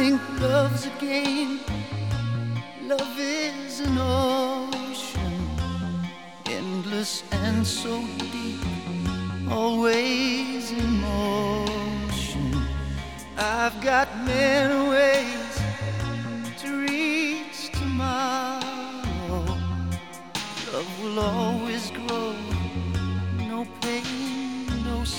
think love's a game. Love is an ocean, endless and so deep, always in motion. I've got men